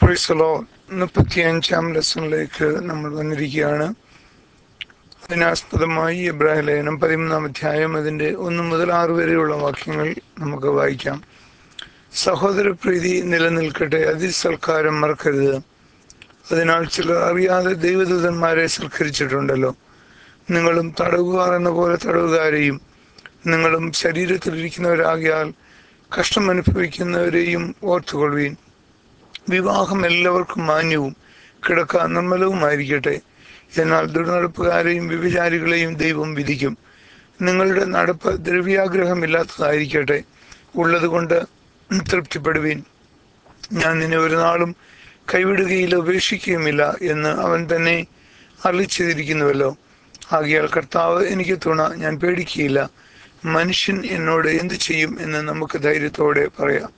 Price the lord. 35-ാം ലെസണിലേക്ക് നമ്മൾ വന്നിരിക്കുകയാണ്. അതിനാസ്പദമായി എബ്രായ ലേഖനം 13-ാം അധ്യായം അതിൻ്റെ 1 മുതൽ 6 വരെയുള്ള വാക്യങ്ങൾ നമുക്ക് വായിക്കാം. സഹോദരപ്രീതി നിലനിൽക്കട്ടെ, അതിസൽക്കാരം മറക്കരുത്. അതിനാൽ ചിലർ അറിയാതെ ദൈവദൂതന്മാരെ സൽക്കരിച്ചിട്ടുണ്ടല്ലോ. നിങ്ങളും തടവുകാർ എന്ന പോലെ തടവുകാരെയും, നിങ്ങളും ശരീരത്തിലിരിക്കുന്നവരാകിയാൽ കഷ്ടം അനുഭവിക്കുന്നവരെയും ഓർത്തുകൊള്ളുവീൻ. വിവാഹം എല്ലാവർക്കും മാന്യവും കിടക്ക നിർമ്മലവുമായിരിക്കട്ടെ. എന്നാൽ ദുർനടപ്പുകാരെയും വ്യഭിചാരികളെയും ദൈവം വിധിക്കും. നിങ്ങളുടെ നടപ്പ് ദ്രവ്യാഗ്രഹമില്ലാത്തതായിരിക്കട്ടെ, ഉള്ളതുകൊണ്ട് തൃപ്തിപ്പെടുവീൻ. ഞാൻ നിന്നെ ഒരു നാളും കൈവിടുകയില്ല, ഉപേക്ഷിക്കുകയുമില്ല എന്ന് അവൻ തന്നെ അരുളിച്ചെയ്തിരിക്കുന്നുവല്ലോ. ആകയാൽ കർത്താവ് എനിക്ക് തുണ, ഞാൻ പേടിക്കുകയില്ല. മനുഷ്യൻ എന്നോട് എന്തു ചെയ്യും എന്ന് നമുക്ക് ധൈര്യത്തോടെ പറയാം.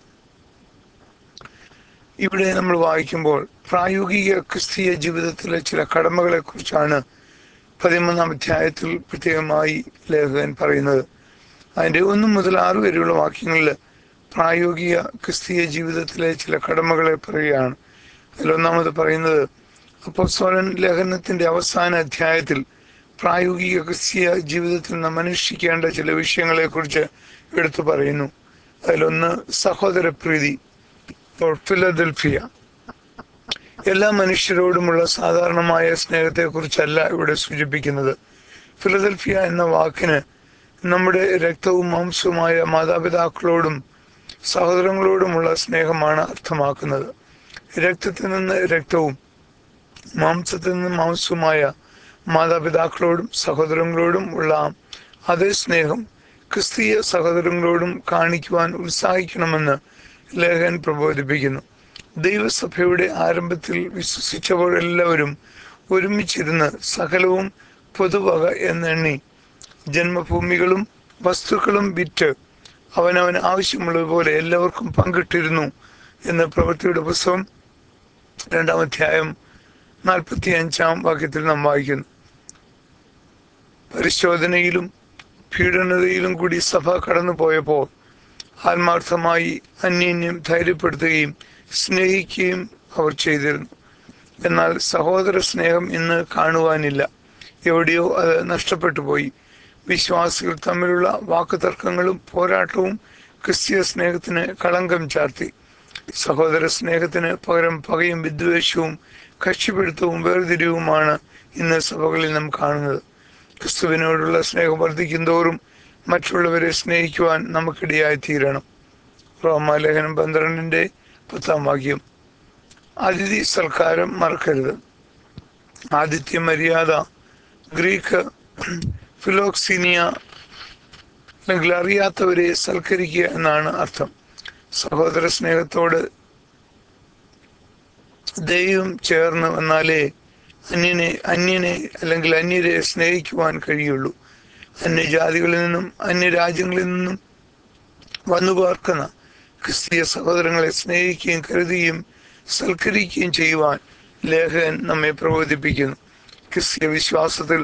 ഇവിടെ നമ്മൾ വായിക്കുമ്പോൾ പ്രായോഗിക ക്രിസ്തീയ ജീവിതത്തിലെ ചില കടമകളെ കുറിച്ചാണ് 13-ാം അധ്യായത്തിൽ പ്രത്യേകമായി ലേഖകൻ പറയുന്നത്. അതിൻ്റെ 1 മുതൽ 6 വരെയുള്ള വാക്യങ്ങളിൽ പ്രായോഗിക ക്രിസ്തീയ ജീവിതത്തിലെ ചില കടമകളെ പറയുകയാണ്. അതിലൊന്നാമത് പറയുന്നത്, അപ്പോസ്തലൻ ലേഖനത്തിന്റെ അവസാന അധ്യായത്തിൽ പ്രായോഗിക ക്രിസ്തീയ ജീവിതത്തിൽ നാം അനുഷ്ഠിക്കേണ്ട ചില വിഷയങ്ങളെ കുറിച്ച് എടുത്തു പറയുന്നു. അതിലൊന്ന് സഹോദരപ്രീതി, ഫിലദൽഫിയ. എല്ലാ മനുഷ്യരോടുമുള്ള സാധാരണമായ സ്നേഹത്തെക്കുറിച്ചല്ല ഇവിടെ സൂചിപ്പിക്കുന്നത്. ഫിലദൽഫിയ എന്ന വാക്കിന് നമ്മുടെ രക്തവും മാംസവുമായ മാതാപിതാക്കളോടും സഹോദരങ്ങളോടുമുള്ള സ്നേഹമാണ് അർത്ഥമാക്കുന്നത്. രക്തത്തിൽ നിന്ന് രക്തവും മാംസത്തിൽ നിന്ന് മാംസവുമായ മാതാപിതാക്കളോടും സഹോദരങ്ങളോടും ഉള്ള അതേ സ്നേഹം ക്രിസ്തീയ സഹോദരങ്ങളോടും കാണിക്കുവാൻ ഉത്സാഹിക്കണമെന്ന് ലേഖകൻ പ്രബോധിപ്പിക്കുന്നു. ദൈവസഭയുടെ ആരംഭത്തിൽ വിശ്വസിച്ചവരെല്ലാവരും ഒരുമിച്ചിരുന്ന് സകലവും പൊതുവക എന്നെണ്ണി ജന്മഭൂമികളും വസ്തുക്കളും വിറ്റ് അവനവന് ആവശ്യമുള്ളതുപോലെ എല്ലാവർക്കും പങ്കിട്ടിരുന്നു എന്ന് പ്രവൃത്തിയുടെ പുസ്തകം 2-ാം അധ്യായം 45-ാം വാക്യത്തിൽ നാം വായിക്കുന്നു. പരിശോധനയിലും പീഡനതയിലും കൂടി സഭ കടന്നു പോയപ്പോൾ ആത്മാർത്ഥമായി അന്യോന്യം ധൈര്യപ്പെടുത്തുകയും സ്നേഹിക്കുകയും അവർ ചെയ്തിരുന്നു. എന്നാൽ സഹോദര സ്നേഹം ഇന്ന് കാണുവാനില്ല. എവിടെയോ അത് നഷ്ടപ്പെട്ടു പോയി. വിശ്വാസികൾ തമ്മിലുള്ള വാക്കുതർക്കങ്ങളും പോരാട്ടവും ക്രിസ്തീയ സ്നേഹത്തിന് കളങ്കം ചാർത്തി. സഹോദര സ്നേഹത്തിന് പകരം പകയും വിദ്വേഷവും കക്ഷിപിടുത്തവും വേർതിരിവുമാണ് ഇന്ന് സഭകളിൽ നാം കാണുന്നത്. ക്രിസ്തുവിനോടുള്ള സ്നേഹം വർദ്ധിക്കും തോറും മറ്റുള്ളവരെ സ്നേഹിക്കുവാൻ നമുക്കിടയായി തീരണം. റോമാലേഖനം 12-ന്റെ 10-ാം വാക്യം. അതിഥി സൽക്കാരം മറക്കരുത്. ആതിഥ്യ മര്യാദ ഗ്രീക്ക് ഫിലോക്സിനിയ, അല്ലെങ്കിൽ അറിയാത്തവരെ സൽക്കരിക്കുക എന്നാണ് അർത്ഥം. സഹോദര സ്നേഹത്തോട് ദൈവം ചേർന്ന് വന്നാലേ അന്യനെ അല്ലെങ്കിൽ അന്യരെ സ്നേഹിക്കുവാൻ കഴിയുള്ളൂ. അന്യജാതികളിൽ നിന്നും അന്യരാജ്യങ്ങളിൽ നിന്നും വന്നു പാർക്കുന്ന ക്രിസ്തീയ സഹോദരങ്ങളെ സ്നേഹിക്കുകയും കരുതുകയും സൽക്കരിക്കുകയും ചെയ്യുവാൻ ലേഖകൻ നമ്മെ പ്രബോധിപ്പിക്കുന്നു. ക്രിസ്തീയ വിശ്വാസത്തിൽ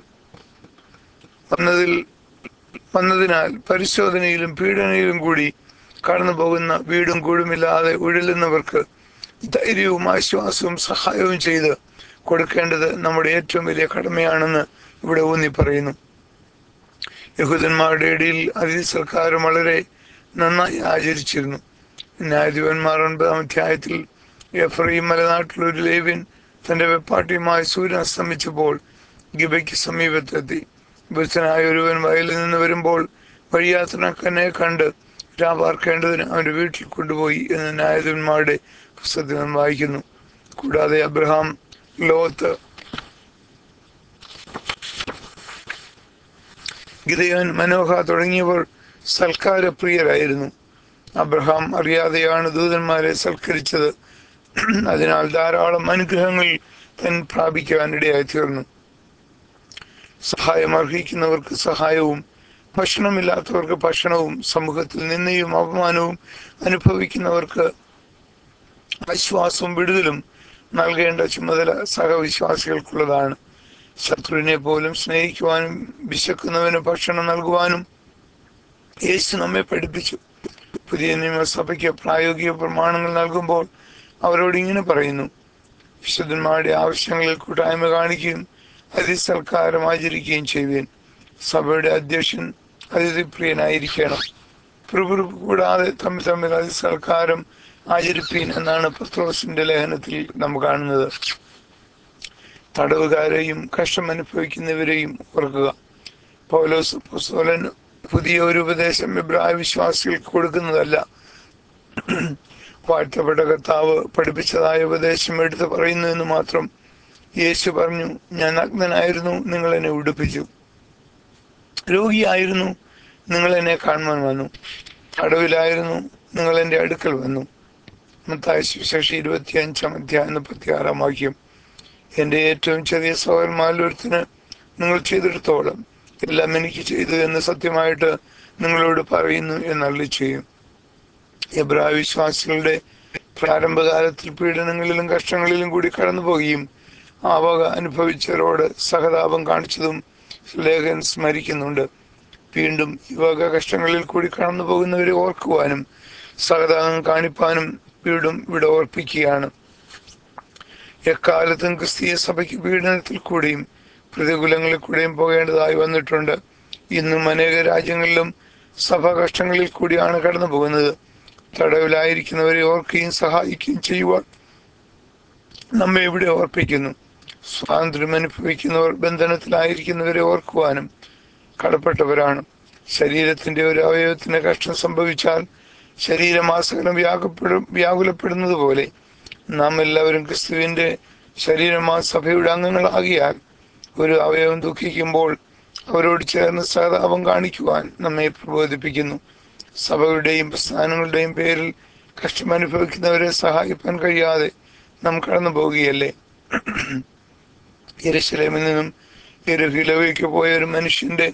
വന്നതിനാൽ പരിശോധനയിലും പീഡനയിലും കൂടി കടന്നു പോകുന്ന വീടും കൂടുമില്ലാതെ ഉഴലുന്നവർക്ക് ധൈര്യവും ആശ്വാസവും സഹായവും ചെയ്ത് കൊടുക്കേണ്ടത് നമ്മുടെ ഏറ്റവും വലിയ കടമയാണെന്ന് ഇവിടെ ഊന്നി പറയുന്നു. യഹൂദന്മാരുടെ ഇടയിൽ അതിഥി സൽക്കാരം വളരെ നന്നായി ആചരിച്ചിരുന്നു. ന്യായാധിപന്മാർ 9-ാം അധ്യായത്തിൽ എഫ്രയീം മലനാട്ടിലൊരു ലേവ്യൻ തന്റെ വെപ്പാട്ടിയുമായി സൂര്യൻ അസ്തമിച്ചപ്പോൾ ഗിബയ്ക്ക് സമീപത്തെത്തി. ബുദ്ധനായ ഒരുവൻ വയലിൽ നിന്ന് വരുമ്പോൾ വഴിയാത്രക്കാരനെ കണ്ട് രാപാർക്കേണ്ടതിന് അവന്റെ വീട്ടിൽ കൊണ്ടുപോയി എന്ന് ന്യായാധിപന്മാരുടെ പുസ്തകത്തിൽ നാം വായിക്കുന്നു. കൂടാതെ അബ്രഹാം, ലോത്ത്, ഗിദെയോൻ, മനോഹ തുടങ്ങിയവർ സൽക്കാരപ്രിയരായിരുന്നു. അബ്രഹാം അറിയാതെയാണ് ദൂതന്മാരെ സൽക്കരിച്ചത്. അതിനാൽ ധാരാളം അനുഗ്രഹങ്ങൾ താൻ പ്രാപിക്കുവാൻ ഇടയായി തീർന്നു. സഹായം അർഹിക്കുന്നവർക്ക് സഹായവും ഭക്ഷണമില്ലാത്തവർക്ക് ഭക്ഷണവും, സമൂഹത്തിൽ നിന്നയും അപമാനവും അനുഭവിക്കുന്നവർക്ക് ആശ്വാസവും വിടുതലും നൽകേണ്ട ചുമതല സഹവിശ്വാസികൾക്കുള്ളതാണ്. ശത്രുവിനെ പോലും സ്നേഹിക്കുവാനും വിശക്കുന്നവന് ഭക്ഷണം നൽകുവാനും യേശു നമ്മെ പഠിപ്പിച്ചു. പുതിയ നിയമസഭയ്ക്ക് പ്രായോഗിക പ്രമാണങ്ങൾ നൽകുമ്പോൾ അവരോട് ഇങ്ങനെ പറയുന്നു: വിശുദ്ധന്മാരുടെ ആവശ്യങ്ങളിൽ കൂട്ടായ്മ കാണിക്കുകയും അതിസൽക്കാരം ആചരിക്കുകയും ചെയ്യുവാൻ. സഭയുടെ അധ്യക്ഷൻ അതിഥിപ്രിയനായിരിക്കണം. പിറുപിറുപ്പ് കൂടാതെ തമ്മിൽ തമ്മിൽ അതിസൽക്കാരം ആചരിപ്പീൻ എന്നാണ് പത്രോസിന്റെ ലേഖനത്തിൽ നാം കാണുന്നത്. തടവുകാരെയും കഷ്ടം അനുഭവിക്കുന്നവരെയും ഓർക്കുക. പൗലോസ് അപ്പോസ്തലൻ പുതിയ ഒരു ഉപദേശം എബ്രായ വിശ്വാസികൾക്ക് കൊടുക്കുന്നതല്ല. വാഴ്ത്തപ്പെട്ട കർത്താവ് പഠിപ്പിച്ചതായ ഉപദേശം എടുത്ത് പറയുന്നു എന്ന് മാത്രം. യേശു പറഞ്ഞു: ഞാൻ നഗ്നനായിരുന്നു, നിങ്ങൾ എന്നെ ഉടുപ്പിച്ചു; രോഗിയായിരുന്നു, നിങ്ങൾ എന്നെ കാണുവാൻ വന്നു; തടവിലായിരുന്നു, നിങ്ങൾ എൻ്റെ അടുക്കൽ വന്നു. മത്തായി സുവിശേഷം 25:36 എൻ്റെ ഏറ്റവും ചെറിയ സഹോദരന്മാരിൽ ഒരുത്തിന് നിങ്ങൾ ചെയ്തെടുത്തോളം എല്ലാം എനിക്ക് ചെയ്തു എന്ന് സത്യമായിട്ട് നിങ്ങളോട് പറയുന്നു എന്നരുളി ചെയ്യും. എബ്രായ വിശ്വാസികളുടെ പ്രാരംഭകാലത്തിൽ പീഡനങ്ങളിലും കഷ്ടങ്ങളിലും കൂടി കടന്നു പോകുകയും ആ വക അനുഭവിച്ചവരോട് സഹതാപം കാണിച്ചതും ലേഖകൻ സ്മരിക്കുന്നുണ്ട്. വീണ്ടും ഈ വക കഷ്ടങ്ങളിൽ കൂടി കടന്നു പോകുന്നവരെ ഓർക്കുവാനും സഹതാപം കാണിപ്പാനും വീണ്ടും ഇവിടെ ഓർപ്പിക്കുകയാണ്. എക്കാലത്തും ക്രിസ്തീയ സഭയ്ക്ക് പീഡനത്തിൽ കൂടിയും പ്രതികൂലങ്ങളിൽ കൂടിയും പോകേണ്ടതായി വന്നിട്ടുണ്ട്. ഇന്നും അനേക രാജ്യങ്ങളിലും സഭ കഷ്ടങ്ങളിൽ കൂടിയാണ് കടന്നു പോകുന്നത്. തടവിലായിരിക്കുന്നവരെ ഓർക്കുകയും സഹായിക്കുകയും ചെയ്യുവാൻ നമ്മെ ഇവിടെ ഓർപ്പിക്കുന്നു. സ്വാതന്ത്ര്യം അനുഭവിക്കുന്നവർ ബന്ധനത്തിലായിരിക്കുന്നവരെ ഓർക്കുവാനും കടപ്പെട്ടവരാണ്. ശരീരത്തിന്റെ ഒരു അവയവത്തിന് കഷ്ടം സംഭവിച്ചാൽ ശരീരമാസകലം വ്യാകുലപ്പെടുന്നത് പോലെ നാം എല്ലാവരും ക്രിസ്തുവിന്റെ ശരീരമാ സഭയുടെ അംഗങ്ങളാകിയാൽ ഒരു അവയവം ദുഃഖിക്കുമ്പോൾ അവരോട് ചേർന്ന് സഹതാപം കാണിക്കുവാൻ നമ്മെ പ്രബോധിപ്പിക്കുന്നു. സഭകളുടെയും പ്രസ്ഥാനങ്ങളുടെയും പേരിൽ കഷ്ടം അനുഭവിക്കുന്നവരെ സഹായിപ്പാൻ കഴിയാതെ നാം കടന്നു പോവുകയല്ലേ? യെരൂശലേമിൽ നിന്നും യെരൂശലേമിലേക്ക് പോയ ഒരു മനുഷ്യന്റെ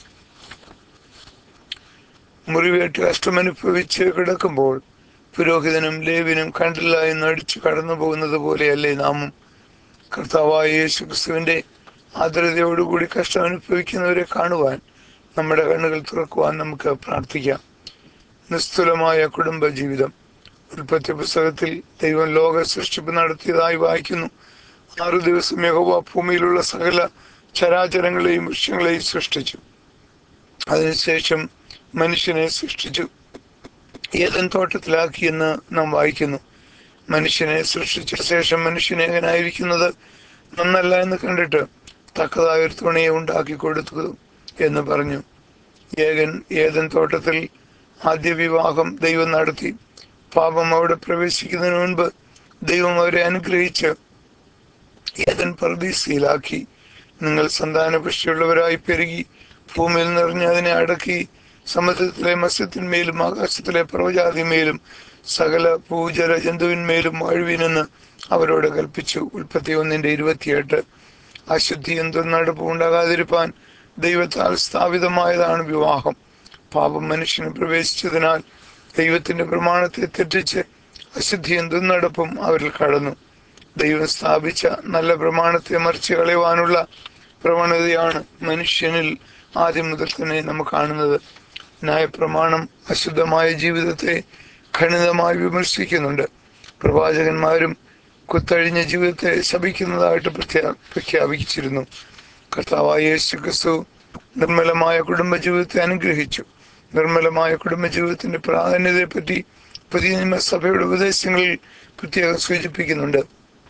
മുറിവേറ്റ് കഷ്ടമനുഭവിച്ച് കിടക്കുമ്പോൾ പുരോഹിതനും ലേവ്യനും കണ്ടില്ല എന്ന് അടിച്ചു കടന്നു പോകുന്നത് പോലെയല്ലേ നാമും? കർത്താവായ യേശു ക്രിസ്തുവിന്റെ ആർദ്രതയോടുകൂടി കഷ്ടം അനുഭവിക്കുന്നവരെ കാണുവാൻ നമ്മുടെ കണ്ണുകൾ തുറക്കുവാൻ നമുക്ക് പ്രാർത്ഥിക്കാം. നിസ്തുലമായ കുടുംബ ജീവിതം. ഉൽപ്പത്തി പുസ്തകത്തിൽ ദൈവം ലോക സൃഷ്ടിപ്പ് നടത്തിയതായി വായിക്കുന്നു. 6 ദിവസം യഹോവ ഭൂമിയിലുള്ള സകല ചരാചരങ്ങളെയും വൃക്ഷങ്ങളെയും സൃഷ്ടിച്ചു. അതിനുശേഷം മനുഷ്യനെ സൃഷ്ടിച്ചു, ഏദൻ തോട്ടത്തിലാക്കിയെന്ന് നാം വായിക്കുന്നു. മനുഷ്യനെ സൃഷ്ടിച്ച ശേഷം മനുഷ്യൻ ഏകനായിരിക്കുന്നത് നന്നല്ല എന്ന് കണ്ടിട്ട് തക്കതായ ഒരു തുണയെ ഉണ്ടാക്കി കൊടുത്തു എന്ന് പറഞ്ഞു. ഏദൻ തോട്ടത്തിൽ ആദ്യ വിവാഹം ദൈവം നടത്തി. പാപം അവിടെ പ്രവേശിക്കുന്നതിന് മുൻപ് ദൈവം അവരെ അനുഗ്രഹിച്ച് ഏദൻ പർദീസയിലാക്കി. നിങ്ങൾ സന്താനപുഷ്ടിയുള്ളവരായി പെരുകി ഭൂമിയിൽ നിറഞ്ഞ് അതിനെ അടക്കി സമുദ്രത്തിലെ മത്സ്യത്തിന്മേലും ആകാശത്തിലെ പർവ്വജാതിന്മേലും സകല ഭൂജല ജന്തുവിന്മേലും വാഴുവിനെന്ന് അവരോട് കൽപ്പിച്ചു. ഉൽപ്പത്തി 1:28. അശുദ്ധിയും ദുർനടപ്പും ഉണ്ടാകാതിരിപ്പാൻ ദൈവത്താൽ സ്ഥാപിതമായതാണ് വിവാഹം. പാപം മനുഷ്യന് പ്രവേശിച്ചതിനാൽ ദൈവത്തിന്റെ പ്രമാണത്തെ തെറ്റിച്ച് അശുദ്ധിയും ദുർനടപ്പും അവരിൽ കടന്നു. ദൈവം സ്ഥാപിച്ച നല്ല പ്രമാണത്തെ മറിച്ച് കളയുവാനുള്ള പ്രവണതയാണ് മനുഷ്യനിൽ ആദ്യം മുതൽ തന്നെ നാം കാണുന്നത്. ന്യായപ്രമാണം അശുദ്ധമായ ജീവിതത്തെ ഖണ്ഡിതമായി വിമർശിക്കുന്നുണ്ട്. പ്രവാചകന്മാരും കുത്തഴിഞ്ഞ ജീവിതത്തെ ശപിക്കുന്നതായിട്ട് പ്രഖ്യാപിച്ചിരുന്നു. കർത്താവായ യേശു ക്രിസ്തു നിർമ്മലമായ കുടുംബജീവിതത്തെ അനുഗ്രഹിച്ചു. നിർമ്മലമായ കുടുംബജീവിതത്തിന്റെ പ്രാധാന്യത്തെപ്പറ്റി പുതിയ നിയമസഭയുടെ ഉപദേശങ്ങളിൽ പ്രത്യേകം സൂചിപ്പിക്കുന്നുണ്ട്.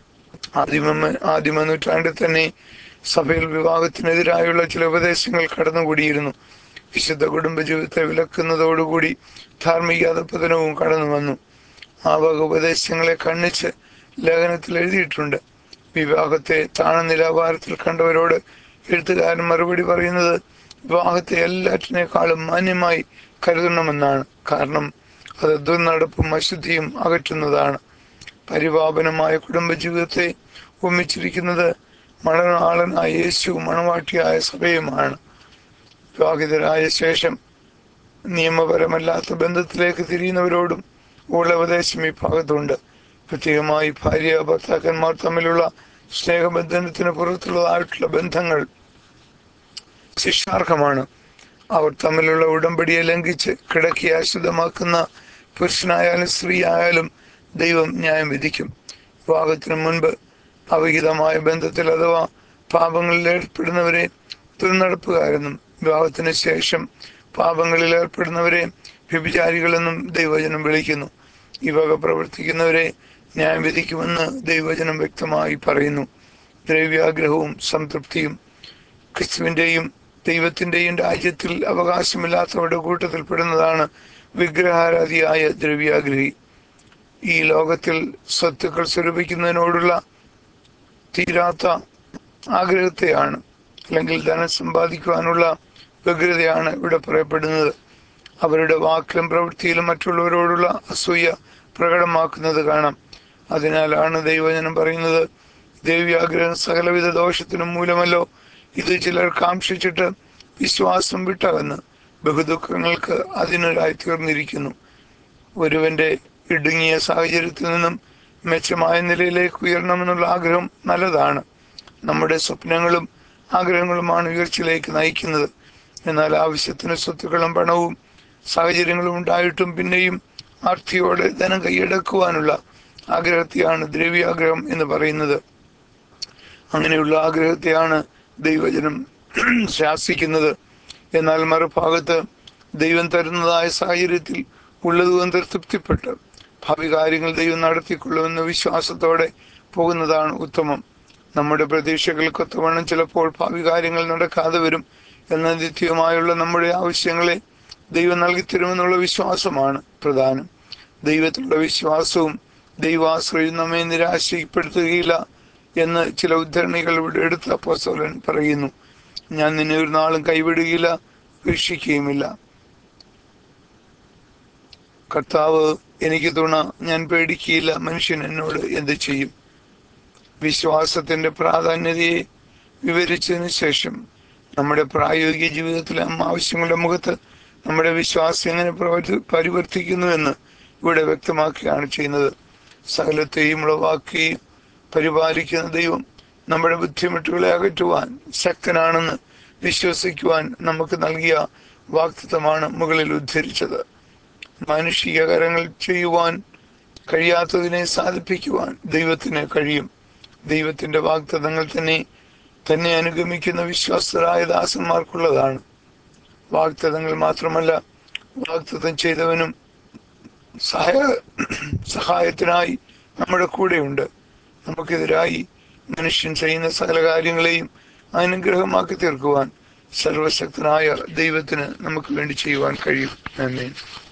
ആദിമ നൂറ്റാണ്ടിൽ തന്നെ സഭയിൽ വിവാഹത്തിനെതിരായുള്ള ചില ഉപദേശങ്ങൾ കടന്നുകൂടിയിരുന്നു. വിശുദ്ധ കുടുംബജീവിതത്തെ വിലക്കുന്നതോടുകൂടി ധാർമ്മിക അധഃപതനവും കടന്നു വന്നു. ആ വക ഉപദേശങ്ങളെ ഖണ്ഡിച്ച് ലേഖനത്തിൽ എഴുതിയിട്ടുണ്ട്. വിവാഹത്തെ താണ നിലവാരത്തിൽ കണ്ടവരോട് എഴുത്തുകാരൻ മറുപടി പറയുന്നത് വിവാഹത്തെ എല്ലാറ്റിനേക്കാളും മാന്യമായി കരുതണമെന്നാണ്. കാരണം അത് ദുർനടപ്പും അശുദ്ധിയും അകറ്റുന്നതാണ്. പരിപാവനമായ കുടുംബജീവിതത്തെ ഒന്നിച്ചിരിക്കുന്നത് മണവാളനായ യേശു മണവാട്ടിയായ സഭയുമാണ്. വിവാഹിതരായ ശേഷം നിയമപരമല്ലാത്ത ബന്ധത്തിലേക്ക് തിരിയുന്നവരോടും ഉള്ള ഉപദേശം ഈ ഭാഗത്തുണ്ട്. പ്രത്യേകമായി ഭാര്യ ഭർത്താക്കന്മാർ തമ്മിലുള്ള സ്നേഹബന്ധനത്തിന് പുറത്തുള്ളതായിട്ടുള്ള ബന്ധങ്ങൾ ശിക്ഷാർഹമാണ്. അവർ തമ്മിലുള്ള ഉടമ്പടിയെ ലംഘിച്ച് കിടക്കി അശുദ്ധമാക്കുന്ന പുരുഷനായാലും സ്ത്രീ ആയാലും ദൈവം ന്യായം വിധിക്കും. വിവാഹത്തിന് മുൻപ് അവിഹിതമായ ബന്ധത്തിൽ അഥവാ പാപങ്ങളിൽ ഏർപ്പെടുന്നവരെ ദുർനടപ്പുകാരെന്നും വിവാഹത്തിന് ശേഷം പാപങ്ങളിൽ ഏർപ്പെടുന്നവരെ വ്യഭിചാരികളെന്നും ദൈവവചനം വിളിക്കുന്നു. ഈ വക പ്രവർത്തിക്കുന്നവരെ ന്യായം വിധിക്കുമെന്ന് ദൈവവചനം വ്യക്തമായി പറയുന്നു. ദ്രവ്യാഗ്രഹവും സംതൃപ്തിയും ക്രിസ്തുവിൻ്റെയും ദൈവത്തിൻ്റെയും രാജ്യത്തിൽ അവകാശമില്ലാത്തവരുടെ കൂട്ടത്തിൽപ്പെടുന്നതാണ് വിഗ്രഹാരാധിയായ ദ്രവ്യാഗ്രഹി. ഈ ലോകത്തിൽ സ്വത്തുക്കൾ സ്വരൂപിക്കുന്നതിനോടുള്ള തീരാത്ത ആഗ്രഹത്തെയാണ്, അല്ലെങ്കിൽ ധനം സമ്പാദിക്കുവാനുള്ള വ്യഗ്രതയാണ് ഇവിടെ പറയപ്പെടുന്നത്. അവരുടെ വാക്കിലും പ്രവൃത്തിയിലും മറ്റുള്ളവരോടുള്ള അസൂയ പ്രകടമാക്കുന്നത് കാണാം. അതിനാലാണ് ദൈവവചനം പറയുന്നത്, ദേവ്യാഗ്രഹം സകലവിധ ദോഷത്തിനും മൂലമല്ലോ, ഇത് ചിലർ കാംക്ഷിച്ചിട്ട് വിശ്വാസം വിട്ടകന്ന് ബഹുദുഃഖങ്ങൾക്ക് അതിനൊരായി തീർന്നിരിക്കുന്നു. ഒരുവന്റെ ഇടുങ്ങിയ സാഹചര്യത്തിൽ നിന്നും മെച്ചമായ നിലയിലേക്ക് ഉയരണമെന്നുള്ള ആഗ്രഹം നല്ലതാണ്. നമ്മുടെ സ്വപ്നങ്ങളും ആഗ്രഹങ്ങളുമാണ് ഉയർച്ചയിലേക്ക് നയിക്കുന്നത്. എന്നാൽ ആവശ്യത്തിന് സ്വത്തുക്കളും പണവും സാഹചര്യങ്ങളും ഉണ്ടായിട്ടും പിന്നെയും ആർത്തിയോടെ ധനം കൈയടക്കുവാനുള്ള ആഗ്രഹത്തെയാണ് ദ്രവ്യാഗ്രഹം എന്ന് പറയുന്നത്. അങ്ങനെയുള്ള ആഗ്രഹത്തെയാണ് ദൈവജനം ശാസിക്കുന്നത്. എന്നാൽ മറുഭാഗത്ത് ദൈവം തരുന്നതായ സാഹചര്യത്തിൽ ഉള്ളതുകൊണ്ട് തൃപ്തിപ്പെട്ട് ഭാവി കാര്യങ്ങൾ ദൈവം നടത്തിക്കൊള്ളുമെന്ന വിശ്വാസത്തോടെ പോകുന്നതാണ് ഉത്തമം. നമ്മുടെ പ്രതീക്ഷകൾക്കൊത്തവണ്ണം ചിലപ്പോൾ ഭാവി കാര്യങ്ങൾ നടക്കാതെ വരും. എന്നാൽ നിത്യമായുള്ള നമ്മുടെ ആവശ്യങ്ങളെ ദൈവം നൽകിത്തരുമെന്നുള്ള വിശ്വാസമാണ് പ്രധാനം. ദൈവത്തിലുള്ള വിശ്വാസവും ദൈവാശ്രയം നമ്മെ നിരാശപ്പെടുത്തുകയില്ല എന്ന് ചില ഉദ്ധരണികൾ ഇവിടെ എടുത്ത് അപ്പോസ്തലൻ പറയുന്നു. ഞാൻ നിന്നെ ഒരു നാളും കൈവിടുകയില്ല, ഉപേക്ഷിക്കുകയുമില്ല. കർത്താവ് എനിക്ക് തുണ, ഞാൻ പേടിക്കുകയില്ല, മനുഷ്യൻ എന്നോട് എന്ത് ചെയ്യും? വിശ്വാസത്തിന്റെ പ്രാധാന്യതയെ വിവരിച്ചതിന് ശേഷം നമ്മുടെ പ്രായോഗിക ജീവിതത്തിലെ ആവശ്യങ്ങളുടെ മുഖത്ത് നമ്മുടെ വിശ്വാസം എങ്ങനെ പരിവർത്തിക്കുന്നു എന്ന് ഇവിടെ വ്യക്തമാക്കുകയാണ് ചെയ്യുന്നത്. സകലത്തെയും ഉളവാക്കുകയും പരിപാലിക്കുന്ന ദൈവം നമ്മുടെ ബുദ്ധിമുട്ടുകളെ അകറ്റുവാൻ ശക്തനാണെന്ന് വിശ്വസിക്കുവാൻ നമുക്ക് നൽകിയ വാഗ്ദത്തമാണ് മുകളിൽ ഉദ്ധരിച്ചത്. മാനുഷിക കരങ്ങൾ ചെയ്യുവാൻ കഴിയാത്തതിനെ സാധിപ്പിക്കുവാൻ ദൈവത്തിന് കഴിയും. ദൈവത്തിന്റെ വാഗ്ദത്തങ്ങൾ തന്നെ അനുഗമിക്കുന്ന വിശ്വസ്തരായ ദാസന്മാർക്കുള്ളതാണ്. വാഗ്ദത്തങ്ങൾ മാത്രമല്ല, വാഗ്ദത്തം ചെയ്തവനും സഹായത്തിനായി നമ്മുടെ കൂടെയുണ്ട്. നമുക്കെതിരായി മനുഷ്യൻ ചെയ്യുന്ന സകല കാര്യങ്ങളെയും അനുഗ്രഹമാക്കി തീർക്കുവാൻ സർവശക്തനായ ദൈവത്തിന് നമുക്ക് വേണ്ടി ചെയ്യുവാൻ കഴിയും. ആമേൻ.